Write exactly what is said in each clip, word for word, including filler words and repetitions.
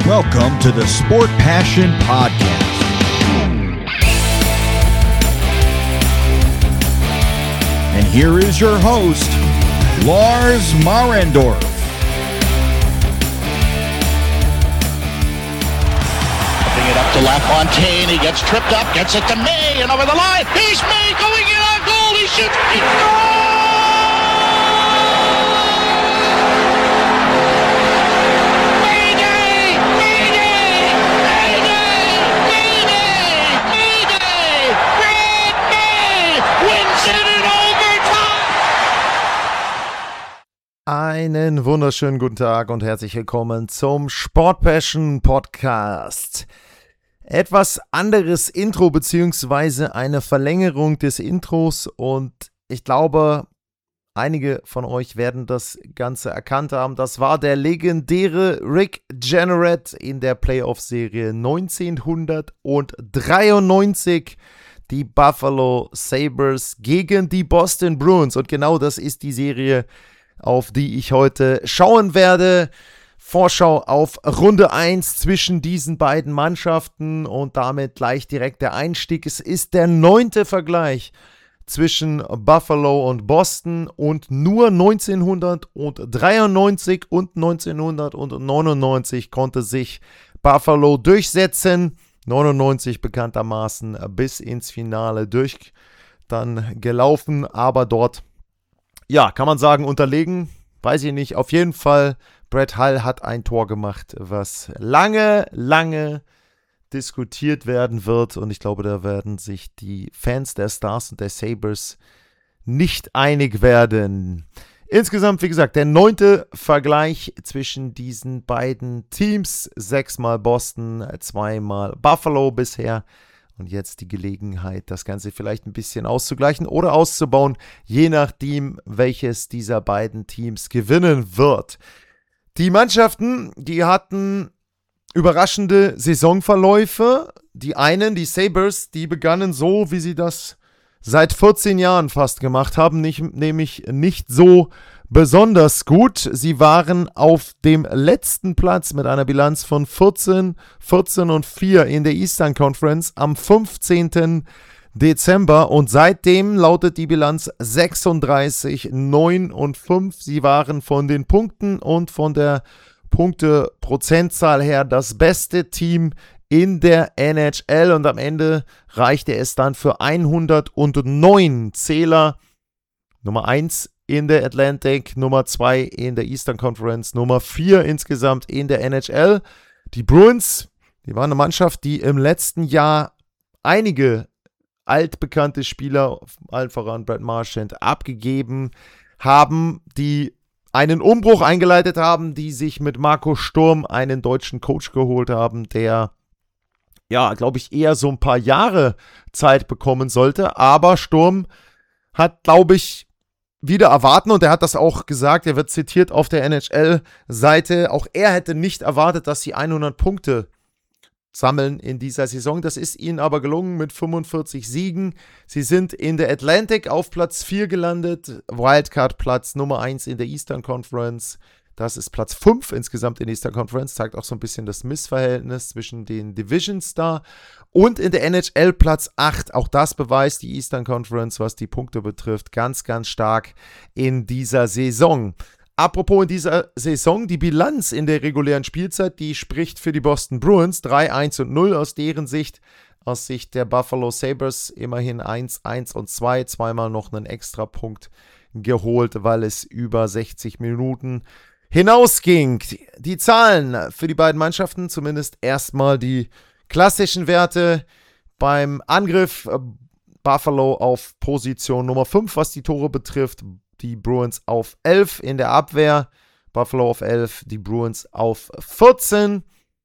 Welcome to the Sport Passion Podcast. And here is your host, Lars Marendorf. Putting it up to LaFontaine. He gets tripped up, gets it to May, and over the line. He's May going in on goal. He shoots. He scores! Mayday! Mayday! Mayday! Mayday! Mayday! Brad May wins it in overtime! Einen wunderschönen guten Tag und herzlich willkommen zum Sport Passion Podcast. Etwas anderes Intro beziehungsweise eine Verlängerung des Intros und ich glaube, einige von euch werden das Ganze erkannt haben. Das war der legendäre Rick Jeanneret in der Playoff-Serie neunzehnhundertdreiundneunzig. Die Buffalo Sabres gegen die Boston Bruins und genau das ist die Serie, auf die ich heute schauen werde. Vorschau auf Runde eins zwischen diesen beiden Mannschaften und damit gleich direkt der Einstieg. Es ist der neunte Vergleich zwischen Buffalo und Boston und nur neunzehnhundertdreiundneunzig und neunzehnhundertneunundneunzig konnte sich Buffalo durchsetzen. neunundneunzig bekanntermaßen bis ins Finale durch dann gelaufen, aber dort, ja, kann man sagen, unterlegen, weiß ich nicht, auf jeden Fall. Brett Hull hat ein Tor gemacht, was lange, lange diskutiert werden wird. Und ich glaube, da werden sich die Fans der Stars und der Sabres nicht einig werden. Insgesamt, wie gesagt, der neunte Vergleich zwischen diesen beiden Teams. Sechsmal Boston, zweimal Buffalo bisher. Und jetzt die Gelegenheit, das Ganze vielleicht ein bisschen auszugleichen oder auszubauen, je nachdem, welches dieser beiden Teams gewinnen wird. Die Mannschaften, die hatten überraschende Saisonverläufe. Die einen, die Sabres, die begannen so, wie sie das seit vierzehn Jahren fast gemacht haben, nicht, nämlich nicht so besonders gut. Sie waren auf dem letzten Platz mit einer Bilanz von vierzehn, vierzehn und vier in der Eastern Conference am fünfzehnten Dezember und seitdem lautet die Bilanz sechsunddreißig, neun und fünf. Sie waren von den Punkten und von der Punkteprozentzahl her das beste Team in der N H L und am Ende reichte es dann für hundertneun Zähler. Nummer eins in der Atlantic, Nummer zwei in der Eastern Conference, Nummer vier insgesamt in der N H L. Die Bruins, die waren eine Mannschaft, die im letzten Jahr einige altbekannte Spieler, allen voran Brad Marchand, abgegeben haben, die einen Umbruch eingeleitet haben, die sich mit Marco Sturm einen deutschen Coach geholt haben, der, ja, glaube ich, eher so ein paar Jahre Zeit bekommen sollte. Aber Sturm hat, glaube ich, wieder erwarten, und er hat das auch gesagt, er wird zitiert auf der N H L-Seite, auch er hätte nicht erwartet, dass sie hundert Punkte sammeln in dieser Saison. Das ist ihnen aber gelungen mit fünfundvierzig Siegen. Sie sind in der Atlantic auf Platz vier gelandet, Wildcard-Platz Nummer eins in der Eastern Conference. Das ist Platz fünf insgesamt in der Eastern Conference, zeigt auch so ein bisschen das Missverhältnis zwischen den Divisions da. Und in der N H L Platz acht, auch das beweist die Eastern Conference, was die Punkte betrifft, ganz, ganz stark in dieser Saison. Apropos in dieser Saison, die Bilanz in der regulären Spielzeit, die spricht für die Boston Bruins, drei eins und null aus deren Sicht. Aus Sicht der Buffalo Sabres immerhin eins eins und zwei, zweimal noch einen Extrapunkt geholt, weil es über sechzig Minuten hinausging. Die Zahlen für die beiden Mannschaften, zumindest erstmal die klassischen Werte beim Angriff. Buffalo auf Position Nummer fünf, was die Tore betrifft. Die Bruins auf elf in der Abwehr. Buffalo auf elf, die Bruins auf vierzehn.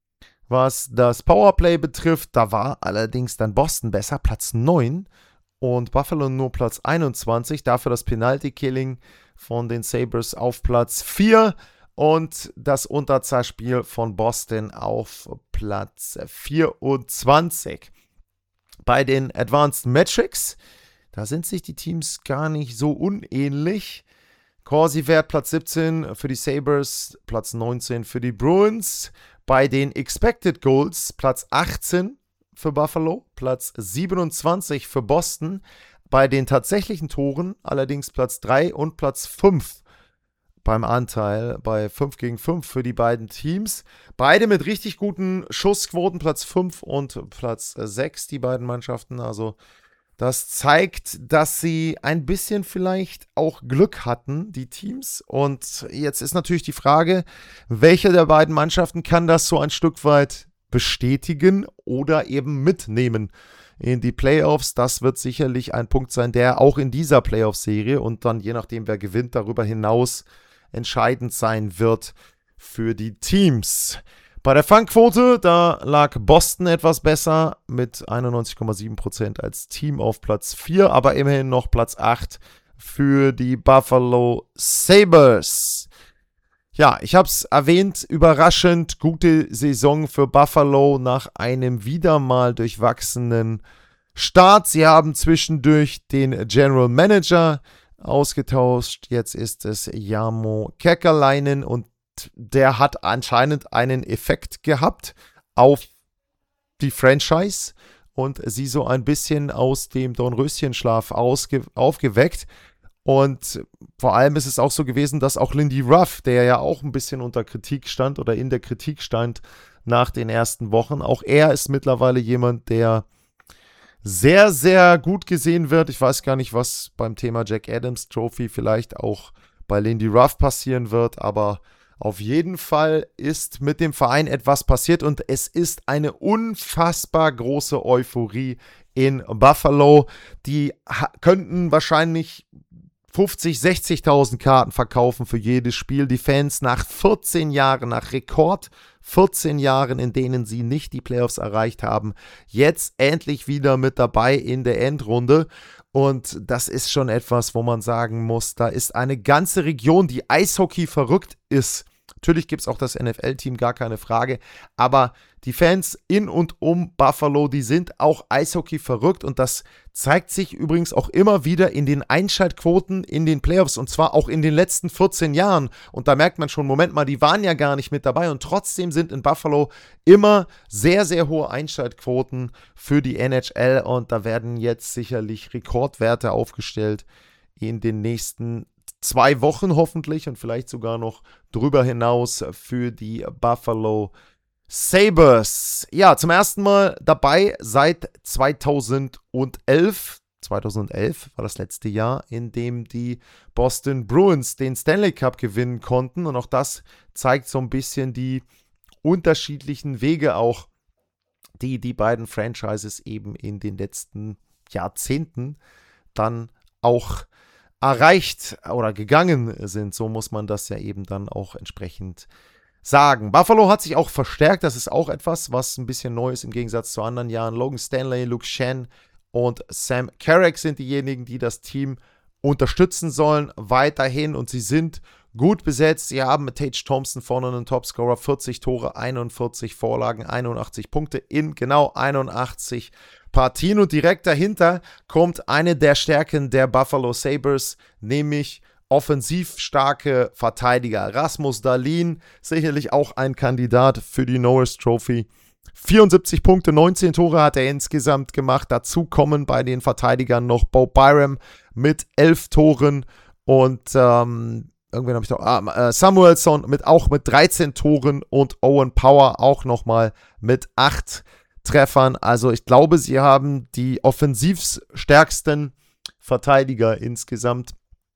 Was das Powerplay betrifft, da war allerdings dann Boston besser, Platz neun. Und Buffalo nur Platz einundzwanzig. Dafür das Penalty-Killing von den Sabres auf Platz vier. Und das Unterzahlspiel von Boston auf Platz vierundzwanzig. Bei den Advanced Metrics, da sind sich die Teams gar nicht so unähnlich. Corsi-Wert Platz siebzehn für die Sabres, Platz neunzehn für die Bruins. Bei den Expected Goals Platz achtzehn für Buffalo, Platz siebenundzwanzig für Boston. Bei den tatsächlichen Toren allerdings Platz drei und Platz fünf beim Anteil, bei fünf gegen fünf für die beiden Teams. Beide mit richtig guten Schussquoten, Platz fünf und Platz sechs, die beiden Mannschaften. Also das zeigt, dass sie ein bisschen vielleicht auch Glück hatten, die Teams. Und jetzt ist natürlich die Frage, welche der beiden Mannschaften kann das so ein Stück weit bestätigen oder eben mitnehmen in die Playoffs. Das wird sicherlich ein Punkt sein, der auch in dieser Playoff-Serie und dann je nachdem, wer gewinnt, darüber hinaus entscheidend sein wird für die Teams. Bei der Fangquote, da lag Boston etwas besser mit einundneunzig Komma sieben Prozent als Team auf Platz vier, aber immerhin noch Platz acht für die Buffalo Sabres. Ja, ich habe es erwähnt, überraschend gute Saison für Buffalo nach einem wieder mal durchwachsenen Start. Sie haben zwischendurch den General Manager ausgetauscht, jetzt ist es Jarmo Kekalainen und der hat anscheinend einen Effekt gehabt auf die Franchise und sie so ein bisschen aus dem Dornröschenschlaf ausge- aufgeweckt. Und vor allem ist es auch so gewesen, dass auch Lindy Ruff, der ja auch ein bisschen unter Kritik stand oder in der Kritik stand nach den ersten Wochen, auch er ist mittlerweile jemand, der sehr, sehr gut gesehen wird. Ich weiß gar nicht, was beim Thema Jack Adams Trophy vielleicht auch bei Lindy Ruff passieren wird, aber auf jeden Fall ist mit dem Verein etwas passiert und es ist eine unfassbar große Euphorie in Buffalo. Die ha- könnten wahrscheinlich fünfzig, sechzigtausend Karten verkaufen für jedes Spiel. Die Fans nach vierzehn Jahren, nach Rekord vierzehn Jahren, in denen sie nicht die Playoffs erreicht haben, jetzt endlich wieder mit dabei in der Endrunde. Und das ist schon etwas, wo man sagen muss, da ist eine ganze Region, die Eishockey verrückt ist. Natürlich gibt es auch das N F L-Team, gar keine Frage, aber die Fans in und um Buffalo, die sind auch Eishockey verrückt und das zeigt sich übrigens auch immer wieder in den Einschaltquoten in den Playoffs und zwar auch in den letzten vierzehn Jahren und da merkt man schon, Moment mal, die waren ja gar nicht mit dabei und trotzdem sind in Buffalo immer sehr, sehr hohe Einschaltquoten für die N H L und da werden jetzt sicherlich Rekordwerte aufgestellt in den nächsten zwei Wochen hoffentlich und vielleicht sogar noch drüber hinaus für die Buffalo Sabres. Ja, zum ersten Mal dabei seit zweitausendelf. zweitausendelf war das letzte Jahr, in dem die Boston Bruins den Stanley Cup gewinnen konnten. Und auch das zeigt so ein bisschen die unterschiedlichen Wege auch, die die beiden Franchises eben in den letzten Jahrzehnten dann auch erreicht oder gegangen sind. So muss man das ja eben dann auch entsprechend sagen. Buffalo hat sich auch verstärkt. Das ist auch etwas, was ein bisschen neu ist im Gegensatz zu anderen Jahren. Logan Stanley, Luke Schenn und Sam Carrick sind diejenigen, die das Team unterstützen sollen weiterhin und sie sind gut besetzt. Sie haben mit Tage Thompson vorne einen Topscorer, vierzig Tore, einundvierzig Vorlagen, einundachtzig Punkte in genau einundachtzig Partien und direkt dahinter kommt eine der Stärken der Buffalo Sabres, nämlich offensiv starke Verteidiger. Rasmus Dahlin, sicherlich auch ein Kandidat für die Norris Trophy. vierundsiebzig Punkte, neunzehn Tore hat er insgesamt gemacht. Dazu kommen bei den Verteidigern noch Bo Byram mit elf Toren und ähm, irgendwen habe ich doch, ah, äh, Samuelsson mit, auch mit dreizehn Toren und Owen Power auch nochmal mit acht Treffern. Also ich glaube, sie haben die offensivstärksten Verteidiger insgesamt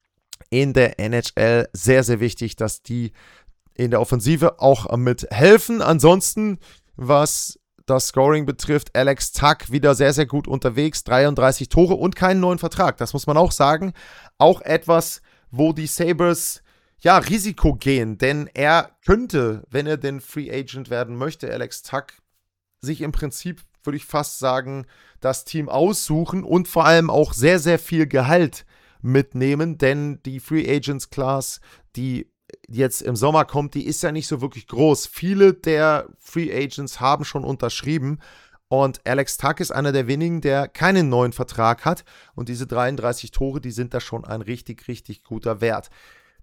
in der N H L. Sehr, sehr wichtig, dass die in der Offensive auch mithelfen. Ansonsten, was das Scoring betrifft, Alex Tuch wieder sehr, sehr gut unterwegs. dreiunddreißig Tore und keinen neuen Vertrag. Das muss man auch sagen. Auch etwas, wo die Sabres ja, Risiko gehen, denn er könnte, wenn er denn Free Agent werden möchte, Alex Tuch, sich im Prinzip, würde ich fast sagen, das Team aussuchen und vor allem auch sehr, sehr viel Gehalt mitnehmen, denn die Free Agents Class, die jetzt im Sommer kommt, die ist ja nicht so wirklich groß. Viele der Free Agents haben schon unterschrieben und Alex Tuch ist einer der wenigen, der keinen neuen Vertrag hat und diese dreiunddreißig Tore, die sind da schon ein richtig, richtig guter Wert.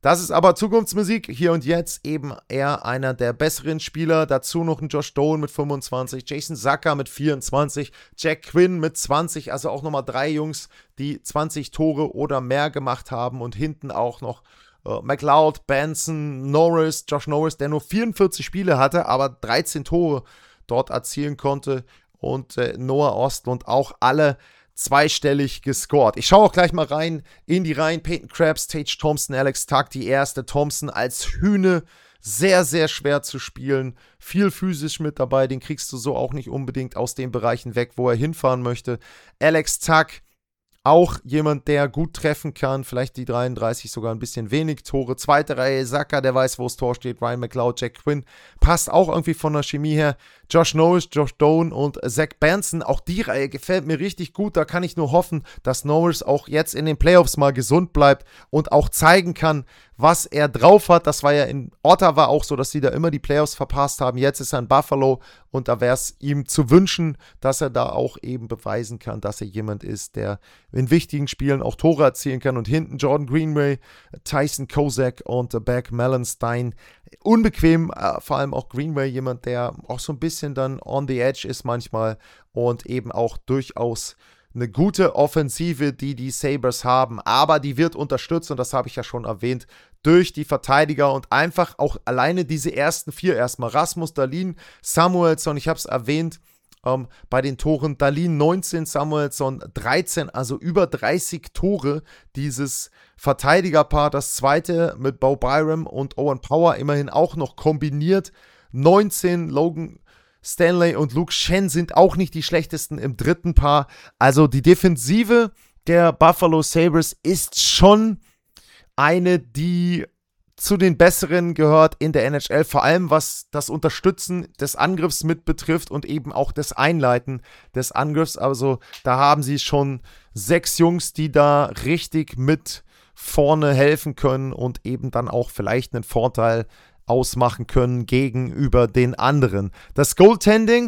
Das ist aber Zukunftsmusik. Hier und jetzt eben eher einer der besseren Spieler. Dazu noch ein Josh Doan mit fünfundzwanzig, Jason Zucker mit vierundzwanzig, Jack Quinn mit zwanzig. Also auch nochmal drei Jungs, die zwanzig Tore oder mehr gemacht haben. Und hinten auch noch uh, McLeod, Benson, Norris, Josh Norris, der nur vierundvierzig Spiele hatte, aber dreizehn Tore dort erzielen konnte. Und äh, Noah Ostlund auch alle zweistellig gescored. Ich schaue auch gleich mal rein in die Reihen. Peyton Krebs, Tage Thompson, Alex Tuck, die erste. Thompson als Hühne, sehr, sehr schwer zu spielen. Viel physisch mit dabei, den kriegst du so auch nicht unbedingt aus den Bereichen weg, wo er hinfahren möchte. Alex Tuck, auch jemand, der gut treffen kann, vielleicht die dreiunddreißig sogar ein bisschen wenig Tore. Zweite Reihe, Zucker, der weiß, wo das Tor steht. Ryan McLeod, Jack Quinn, passt auch irgendwie von der Chemie her. Josh Norris, Josh Doan und Zach Benson, auch die Reihe gefällt mir richtig gut. Da kann ich nur hoffen, dass Norris auch jetzt in den Playoffs mal gesund bleibt und auch zeigen kann, was er drauf hat. Das war ja in Ottawa auch so, dass sie da immer die Playoffs verpasst haben. Jetzt ist er in Buffalo und da wäre es ihm zu wünschen, dass er da auch eben beweisen kann, dass er jemand ist, der in wichtigen Spielen auch Tore erzielen kann. Und hinten Jordan Greenway, Tyson Kozak und Beck Mellenstein. Unbequem, äh, vor allem auch Greenway, jemand, der auch so ein bisschen dann on the edge ist manchmal und eben auch durchaus eine gute Offensive, die die Sabres haben, aber die wird unterstützt, und das habe ich ja schon erwähnt, durch die Verteidiger und einfach auch alleine diese ersten vier erstmal. Rasmus Dahlin, Samuelsson, ich habe es erwähnt, ähm, bei den Toren Dahlin neunzehn, Samuelsson dreizehn, also über dreißig Tore dieses Verteidigerpaar. Das zweite mit Bo Byram und Owen Power immerhin auch noch kombiniert. neunzehn, Logan Stanley und Luke Shen sind auch nicht die schlechtesten im dritten Paar. Also die Defensive der Buffalo Sabres ist schon eine, die zu den besseren gehört in der N H L, vor allem was das Unterstützen des Angriffs mit betrifft und eben auch das Einleiten des Angriffs. Also da haben sie schon sechs Jungs, die da richtig mit vorne helfen können und eben dann auch vielleicht einen Vorteil ausmachen können gegenüber den anderen. Das Goaltending,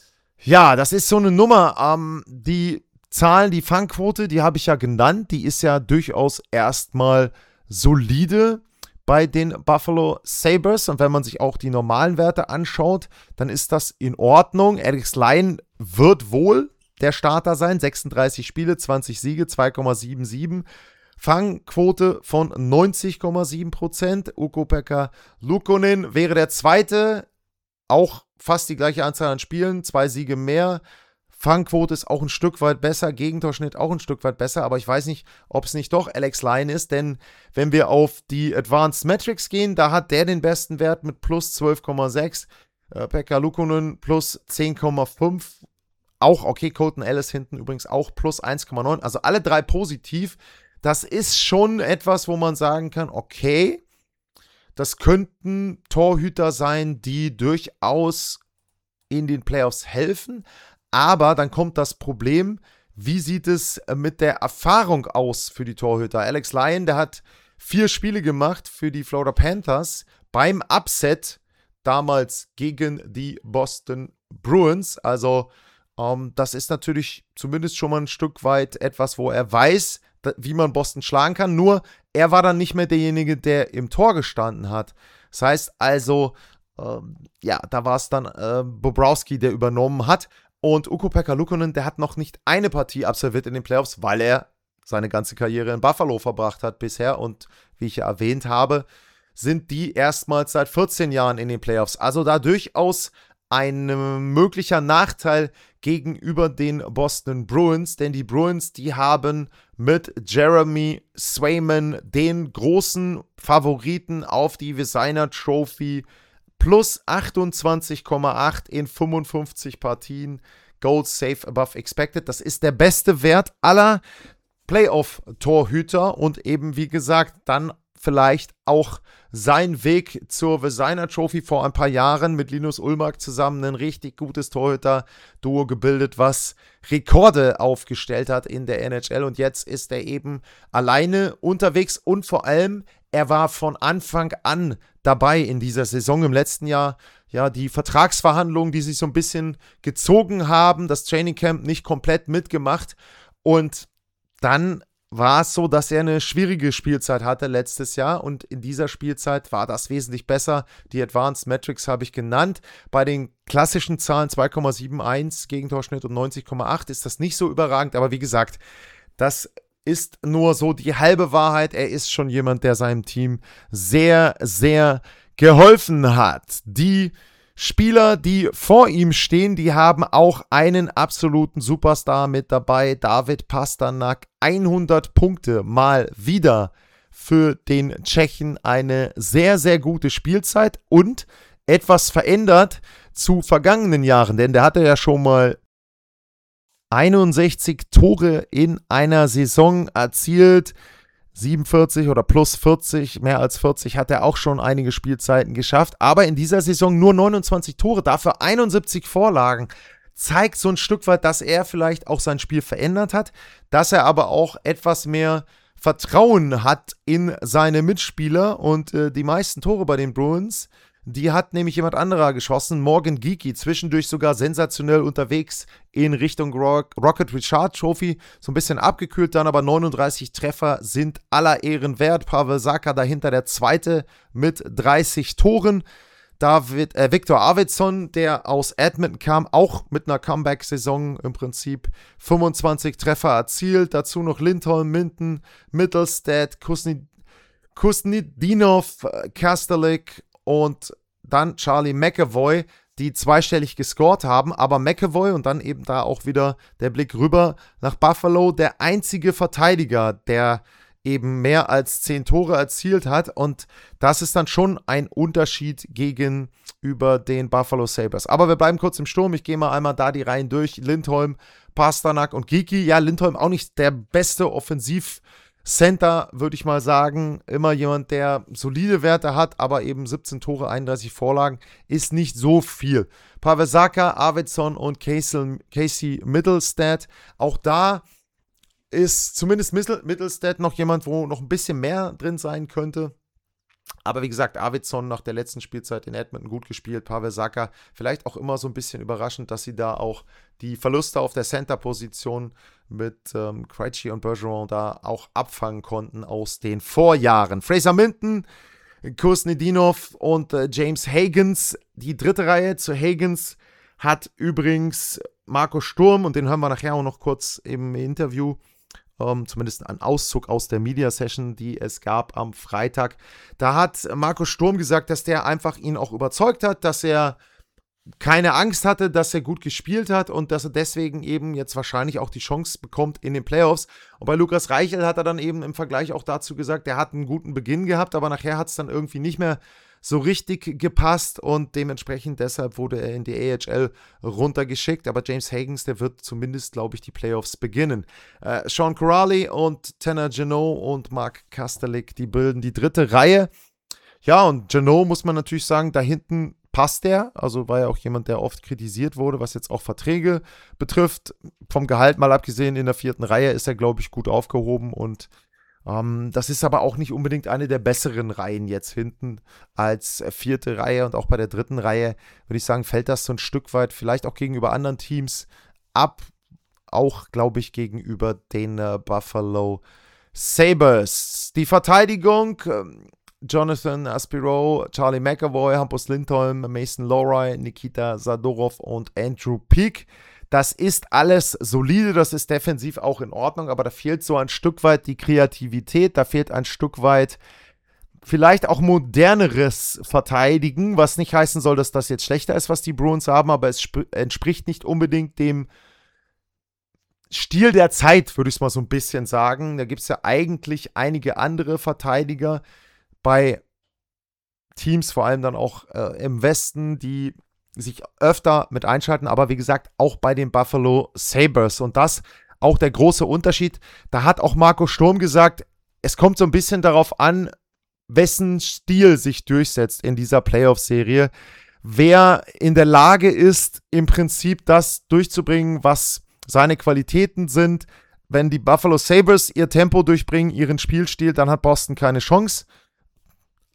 ja, das ist so eine Nummer. Ähm, die Zahlen, die Fangquote, die habe ich ja genannt, die ist ja durchaus erstmal solide bei den Buffalo Sabres. Und wenn man sich auch die normalen Werte anschaut, dann ist das in Ordnung. Alex Lyon wird wohl der Starter sein. sechsunddreißig Spiele, zwanzig Siege, zwei Komma siebenundsiebzig. Fangquote von neunzig Komma sieben Prozent. Ukko-Pekka Luukkonen wäre der zweite, auch fast die gleiche Anzahl an Spielen, zwei Siege mehr. Fangquote ist auch ein Stück weit besser, Gegentorschnitt auch ein Stück weit besser, aber ich weiß nicht, ob es nicht doch Alex Lyon ist, denn wenn wir auf die Advanced Metrics gehen, da hat der den besten Wert mit plus zwölf Komma sechs, äh, Pekka Luukkonen plus zehn Komma fünf, auch okay, Colton Ellis hinten übrigens auch plus eins Komma neun, also alle drei positiv. Das ist schon etwas, wo man sagen kann, okay, das könnten Torhüter sein, die durchaus in den Playoffs helfen. Aber dann kommt das Problem, wie sieht es mit der Erfahrung aus für die Torhüter? Alex Lyon, der hat vier Spiele gemacht für die Florida Panthers beim Upset damals gegen die Boston Bruins. Also ähm, das ist natürlich zumindest schon mal ein Stück weit etwas, wo er weiß, wie man Boston schlagen kann, nur er war dann nicht mehr derjenige, der im Tor gestanden hat. Das heißt also, ähm, ja, da war es dann äh, Bobrovsky, der übernommen hat, und Ukko-Pekka Luukkonen, der hat noch nicht eine Partie absolviert in den Playoffs, weil er seine ganze Karriere in Buffalo verbracht hat bisher, und wie ich ja erwähnt habe, sind die erstmals seit vierzehn Jahren in den Playoffs. Also da durchaus ein möglicher Nachteil gegenüber den Boston Bruins, denn die Bruins, die haben mit Jeremy Swayman den großen Favoriten auf die Vezina Trophy plus achtundzwanzig Komma acht in fünfundfünfzig Partien, Goals Save Above Expected. Das ist der beste Wert aller Playoff-Torhüter und eben, wie gesagt, dann vielleicht auch sein Weg zur Vezina Trophy vor ein paar Jahren mit Linus Ullmark zusammen, ein richtig gutes Torhüter-Duo gebildet, was Rekorde aufgestellt hat in der N H L, und jetzt ist er eben alleine unterwegs und vor allem, er war von Anfang an dabei in dieser Saison im letzten Jahr. Ja, die Vertragsverhandlungen, die sich so ein bisschen gezogen haben, das Trainingcamp nicht komplett mitgemacht, und dann war es so, dass er eine schwierige Spielzeit hatte letztes Jahr und in dieser Spielzeit war das wesentlich besser. Die Advanced Metrics habe ich genannt. Bei den klassischen Zahlen zwei Komma einundsiebzig Gegentorschnitt und neunzig Komma acht ist das nicht so überragend, aber wie gesagt, das ist nur so die halbe Wahrheit. Er ist schon jemand, der seinem Team sehr, sehr geholfen hat. Die Spieler, die vor ihm stehen, die haben auch einen absoluten Superstar mit dabei. David Pastrnak, hundert Punkte mal wieder für den Tschechen. Eine sehr, sehr gute Spielzeit und etwas verändert zu vergangenen Jahren, denn der hatte ja schon mal einundsechzig Tore in einer Saison erzielt. siebenundvierzig oder plus vierzig, mehr als vierzig hat er auch schon einige Spielzeiten geschafft, aber in dieser Saison nur neunundzwanzig Tore, dafür einundsiebzig Vorlagen, zeigt so ein Stück weit, dass er vielleicht auch sein Spiel verändert hat, dass er aber auch etwas mehr Vertrauen hat in seine Mitspieler und äh, die meisten Tore bei den Bruins, die hat nämlich jemand anderer geschossen, Morgan Geekie, zwischendurch sogar sensationell unterwegs in Richtung Rock, Rocket Richard Trophy, so ein bisschen abgekühlt dann, aber neununddreißig Treffer sind aller Ehren wert. Pavel Zacha dahinter der Zweite mit dreißig Toren. David, äh, Viktor Arvidsson, der aus Edmonton kam, auch mit einer Comeback-Saison im Prinzip fünfundzwanzig Treffer erzielt. Dazu noch Lindholm, Minton, Mittelstadt, Kusnedinov, Kastelik und dann Charlie McAvoy, die zweistellig gescored haben, aber McAvoy und dann eben da auch wieder der Blick rüber nach Buffalo, der einzige Verteidiger, der eben mehr als zehn Tore erzielt hat und das ist dann schon ein Unterschied gegenüber den Buffalo Sabres. Aber wir bleiben kurz im Sturm, ich gehe mal einmal da die Reihen durch, Lindholm, Pastrnak und Geekie. Ja, Lindholm auch nicht der beste Offensiv- Center, würde ich mal sagen, immer jemand, der solide Werte hat, aber eben siebzehn Tore, einunddreißig Vorlagen, ist nicht so viel. Pavel Zacha, Arvidsson und Casey, Casey Mittelstadt, auch da ist zumindest Mittelstadt noch jemand, wo noch ein bisschen mehr drin sein könnte. Aber wie gesagt, Arvidsson nach der letzten Spielzeit in Edmonton gut gespielt, Pavel Zacha vielleicht auch immer so ein bisschen überraschend, dass sie da auch die Verluste auf der Center-Position mit ähm, Krejci und Bergeron da auch abfangen konnten aus den Vorjahren. Fraser Minton, Kusnedinov und äh, James Higgins, die dritte Reihe zu Higgins hat übrigens Marco Sturm, und den hören wir nachher auch noch kurz im Interview, Um, zumindest ein Auszug aus der Media-Session, die es gab am Freitag. Da hat Marco Sturm gesagt, dass der einfach ihn auch überzeugt hat, dass er keine Angst hatte, dass er gut gespielt hat und dass er deswegen eben jetzt wahrscheinlich auch die Chance bekommt in den Playoffs. Und bei Lukas Reichel hat er dann eben im Vergleich auch dazu gesagt, er hat einen guten Beginn gehabt, aber nachher hat es dann irgendwie nicht mehr so richtig gepasst und dementsprechend deshalb wurde er in die A H L runtergeschickt, aber James Higgins, der wird zumindest, glaube ich, die Playoffs beginnen. Äh, Sean Corrali und Tanner Jeannot und Mark Kastelik, die bilden die dritte Reihe. Ja, und Jeannot muss man natürlich sagen, da hinten passt der, also war ja auch jemand, der oft kritisiert wurde, was jetzt auch Verträge betrifft. Vom Gehalt mal abgesehen, in der vierten Reihe ist er, glaube ich, gut aufgehoben und Um, das ist aber auch nicht unbedingt eine der besseren Reihen jetzt hinten als vierte Reihe und auch bei der dritten Reihe, würde ich sagen, fällt das so ein Stück weit vielleicht auch gegenüber anderen Teams ab, auch, glaube ich, gegenüber den äh, Buffalo Sabres. Die Verteidigung, ähm, Jonathan Aspiro, Charlie McAvoy, Hampus Lindholm, Mason Lohrei, Nikita Zadorov und Andrew Peak. Das ist alles solide, das ist defensiv auch in Ordnung, aber da fehlt so ein Stück weit die Kreativität, da fehlt ein Stück weit vielleicht auch moderneres Verteidigen, was nicht heißen soll, dass das jetzt schlechter ist, was die Bruins haben, aber es sp- entspricht nicht unbedingt dem Stil der Zeit, würde ich es mal so ein bisschen sagen. Da gibt es ja eigentlich einige andere Verteidiger bei Teams, vor allem dann auch äh, im Westen, die sich öfter mit einschalten, aber wie gesagt, auch bei den Buffalo Sabres. Und das auch der große Unterschied. Da hat auch Marco Sturm gesagt, es kommt so ein bisschen darauf an, wessen Stil sich durchsetzt in dieser Playoff-Serie. Wer in der Lage ist, im Prinzip das durchzubringen, was seine Qualitäten sind. Wenn die Buffalo Sabres ihr Tempo durchbringen, ihren Spielstil, dann hat Boston keine Chance.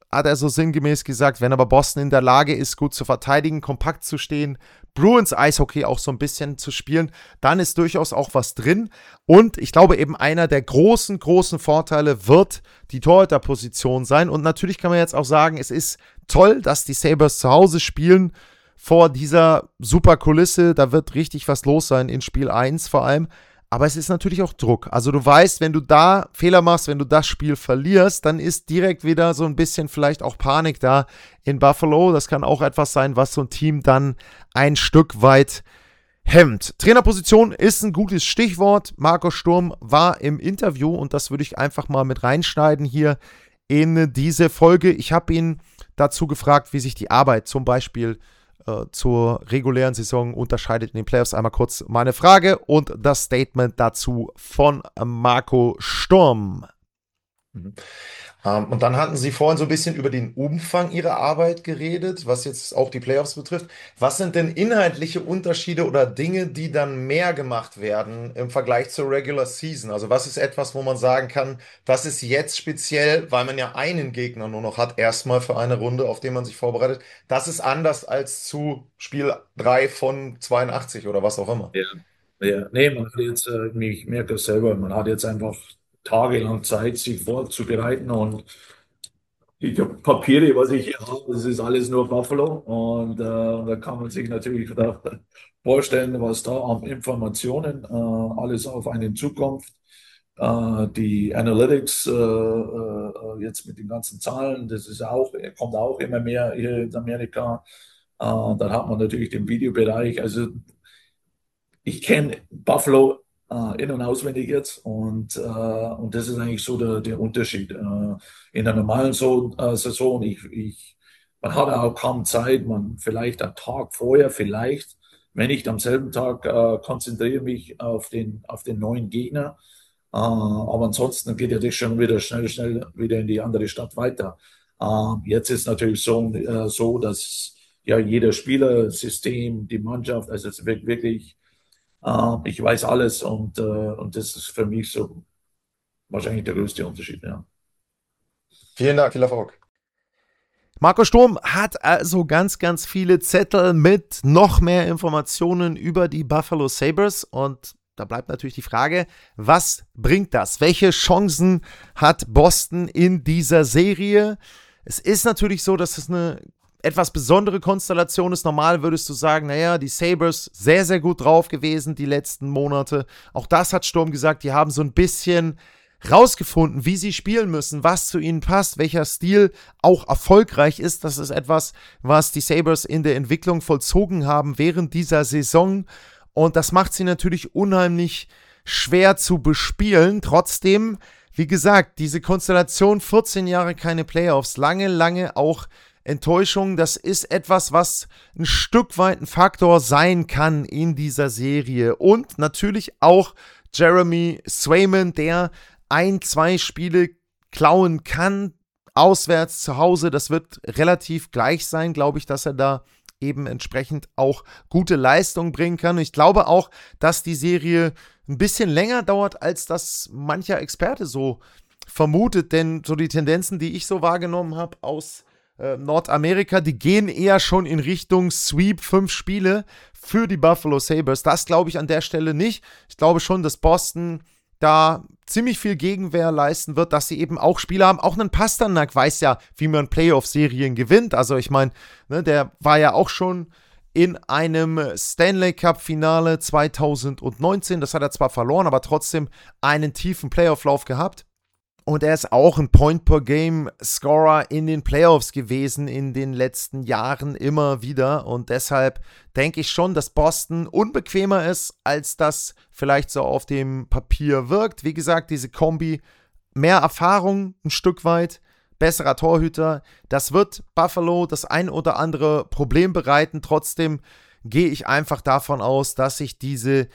hat er so sinngemäß gesagt, wenn aber Boston in der Lage ist, gut zu verteidigen, kompakt zu stehen, Bruins Eishockey auch so ein bisschen zu spielen, dann ist durchaus auch was drin. Und ich glaube eben, einer der großen, großen Vorteile wird die Torhüterposition sein. Und natürlich kann man jetzt auch sagen, es ist toll, dass die Sabres zu Hause spielen vor dieser super Kulisse. Da wird richtig was los sein in Spiel eins vor allem. Aber es ist natürlich auch Druck. Also du weißt, wenn du da Fehler machst, wenn du das Spiel verlierst, dann ist direkt wieder so ein bisschen vielleicht auch Panik da in Buffalo. Das kann auch etwas sein, was so ein Team dann ein Stück weit hemmt. Trainerposition ist ein gutes Stichwort. Marco Sturm war im Interview und das würde ich einfach mal mit reinschneiden hier in diese Folge. Ich habe ihn dazu gefragt, wie sich die Arbeit zum Beispiel zur regulären Saison unterscheidet in den Playoffs. Einmal kurz meine Frage und das Statement dazu von Marco Sturm. Mhm. Um, und dann hatten Sie vorhin so ein bisschen über den Umfang Ihrer Arbeit geredet, was jetzt auch die Playoffs betrifft. Was sind denn inhaltliche Unterschiede oder Dinge, die dann mehr gemacht werden im Vergleich zur Regular Season? Also was ist etwas, wo man sagen kann, das ist jetzt speziell, weil man ja einen Gegner nur noch hat, erstmal für eine Runde, auf den man sich vorbereitet. Das ist anders als zu Spiel drei von zweiundachtzig oder was auch immer. Ja, ja. Nee, man hat jetzt, äh, ich merke das selber, man hat jetzt einfach tagelang Zeit, sich vorzubereiten und die Papiere, was ich hier habe, das ist alles nur Buffalo und äh, da kann man sich natürlich vorstellen, was da an Informationen äh, alles auf einen zukommt. Äh, die Analytics äh, äh, jetzt mit den ganzen Zahlen, das ist auch, kommt auch immer mehr hier in Amerika. Äh, dann hat man natürlich den Videobereich. Also ich kenne Buffalo Uh, in- und auswendig jetzt und, uh, und das ist eigentlich so der, der Unterschied. Uh, in der normalen so uh, Saison, ich, ich, man hat auch kaum Zeit, man vielleicht am Tag vorher, vielleicht, wenn nicht am selben Tag, uh, konzentriere mich auf den, auf den neuen Gegner. Uh, aber ansonsten geht ja das schon wieder schnell, schnell wieder in die andere Stadt weiter. Uh, jetzt ist natürlich so, uh, so, dass ja jeder Spieler, System, die Mannschaft, also es wird wirklich Uh, ich weiß alles und, uh, und das ist für mich so wahrscheinlich der größte Unterschied. Ja. Vielen Dank, viel Erfolg. Marco Sturm hat also ganz, ganz viele Zettel mit noch mehr Informationen über die Buffalo Sabres und da bleibt natürlich die Frage, was bringt das? Welche Chancen hat Boston in dieser Serie? Es ist natürlich so, dass es eine etwas besondere Konstellation ist. Normal würdest du sagen, naja, die Sabres sehr, sehr gut drauf gewesen die letzten Monate. Auch das hat Sturm gesagt, die haben so ein bisschen rausgefunden, wie sie spielen müssen, was zu ihnen passt, welcher Stil auch erfolgreich ist. Das ist etwas, was die Sabres in der Entwicklung vollzogen haben während dieser Saison. Und das macht sie natürlich unheimlich schwer zu bespielen. Trotzdem, wie gesagt, diese Konstellation, vierzehn Jahre keine Playoffs, lange, lange auch Enttäuschung, das ist etwas, was ein Stück weit ein Faktor sein kann in dieser Serie. Und natürlich auch Jeremy Swayman, der ein, zwei Spiele klauen kann, auswärts zu Hause. Das wird relativ gleich sein, glaube ich, dass er da eben entsprechend auch gute Leistung bringen kann. Ich glaube auch, dass die Serie ein bisschen länger dauert, als das mancher Experte so vermutet. Denn so die Tendenzen, die ich so wahrgenommen habe aus Nordamerika, die gehen eher schon in Richtung Sweep, fünf Spiele für die Buffalo Sabres. Das glaube ich an der Stelle nicht. Ich glaube schon, dass Boston da ziemlich viel Gegenwehr leisten wird, dass sie eben auch Spieler haben. Auch ein Pasternak weiß ja, wie man Playoff-Serien gewinnt. Also ich meine, ne, der war ja auch schon in einem Stanley Cup-Finale zweitausendneunzehn. Das hat er zwar verloren, aber trotzdem einen tiefen Playoff-Lauf gehabt. Und er ist auch ein Point-per-Game-Scorer in den Playoffs gewesen in den letzten Jahren immer wieder. Und deshalb denke ich schon, dass Boston unbequemer ist, als das vielleicht so auf dem Papier wirkt. Wie gesagt, diese Kombi, mehr Erfahrung ein Stück weit, besserer Torhüter. Das wird Buffalo das ein oder andere Problem bereiten. Trotzdem gehe ich einfach davon aus, dass sich diese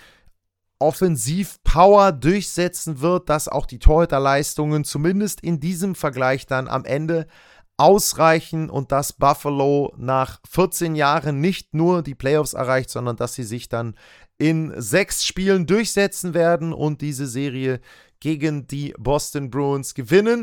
Offensiv-Power durchsetzen wird, dass auch die Torhüterleistungen zumindest in diesem Vergleich dann am Ende ausreichen und dass Buffalo nach vierzehn Jahren nicht nur die Playoffs erreicht, sondern dass sie sich dann in sechs Spielen durchsetzen werden und diese Serie gegen die Boston Bruins gewinnen.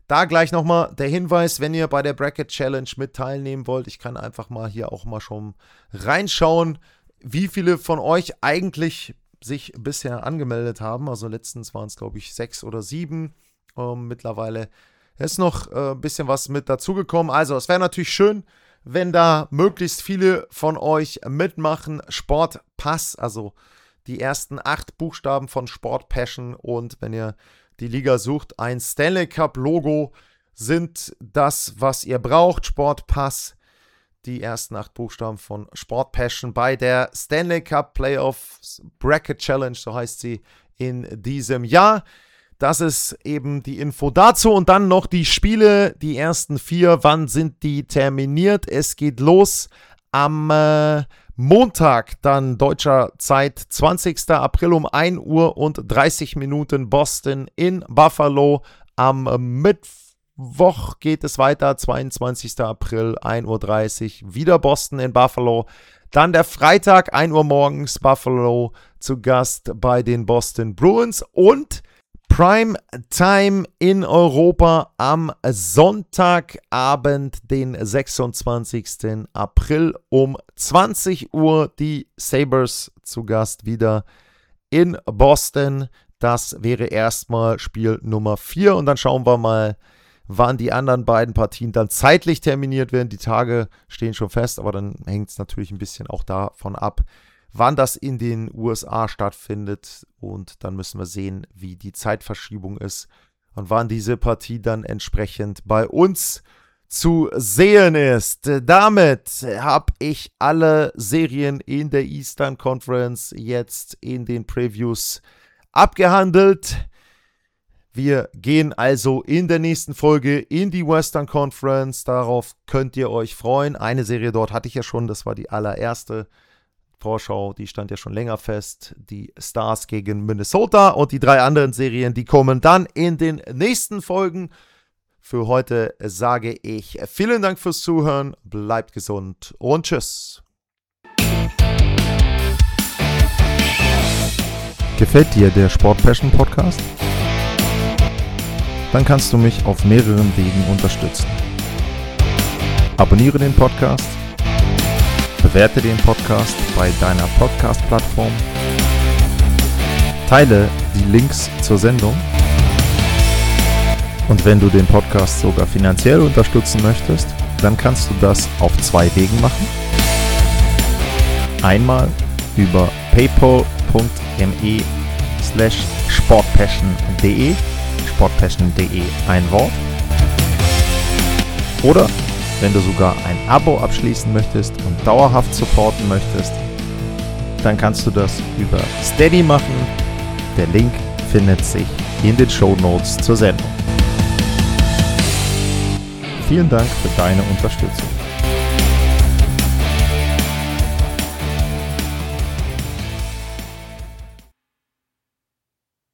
Da gleich nochmal der Hinweis, wenn ihr bei der Bracket Challenge mit teilnehmen wollt. Ich kann einfach mal hier auch mal schon reinschauen, wie viele von euch eigentlich sich bisher angemeldet haben. Also letztens waren es, glaube ich, sechs oder sieben. Ähm, mittlerweile ist noch ein äh, bisschen was mit dazugekommen. Also es wäre natürlich schön, wenn da möglichst viele von euch mitmachen. Sportpass, also die ersten acht Buchstaben von Sport Passion, und wenn ihr die Liga sucht, ein Stanley Cup Logo sind das, was ihr braucht. Sportpass, die ersten acht Buchstaben von Sport Passion bei der Stanley Cup Playoffs Bracket Challenge, so heißt sie, in diesem Jahr. Das ist eben die Info dazu. Und dann noch die Spiele, die ersten vier. Wann sind die terminiert? Es geht los am äh, Montag, dann deutscher Zeit, zwanzigsten April um ein Uhr und dreißig Minuten Boston in Buffalo. Am äh, Mittwoch geht es weiter, zweiundzwanzigsten April, ein Uhr dreißig, wieder Boston in Buffalo. Dann der Freitag, ein Uhr morgens, Buffalo zu Gast bei den Boston Bruins. Und Prime Time in Europa am Sonntagabend, den sechsundzwanzigsten April um zwanzig Uhr. Die Sabres zu Gast wieder in Boston. Das wäre erstmal Spiel Nummer vier. Und dann schauen wir mal, wann die anderen beiden Partien dann zeitlich terminiert werden. Die Tage stehen schon fest, aber dann hängt es natürlich ein bisschen auch davon ab, wann das in den U S A stattfindet, und dann müssen wir sehen, wie die Zeitverschiebung ist und wann diese Partie dann entsprechend bei uns zu sehen ist. Damit habe ich alle Serien in der Eastern Conference jetzt in den Previews abgehandelt. Wir gehen also in der nächsten Folge in die Western Conference. Darauf könnt ihr euch freuen. Eine Serie dort hatte ich ja schon, das war die allererste Vorschau, die stand ja schon länger fest, die Stars gegen Minnesota, und die drei anderen Serien, die kommen dann in den nächsten Folgen. Für heute sage ich vielen Dank fürs Zuhören, bleibt gesund und tschüss. Gefällt dir der Sport Passion Podcast? Dann kannst du mich auf mehreren Wegen unterstützen. Abonniere den Podcast, bewerte den Podcast bei deiner Podcast-Plattform, teile die Links zur Sendung, und wenn du den Podcast sogar finanziell unterstützen möchtest, dann kannst du das auf zwei Wegen machen. Einmal über paypal.me slash sportpassion.de, sportpassion.de ein Wort, oder wenn du sogar ein Abo abschließen möchtest und dauerhaft supporten möchtest, dann kannst du das über Steady machen. Der Link findet sich in den Shownotes zur Sendung. Vielen Dank für deine Unterstützung.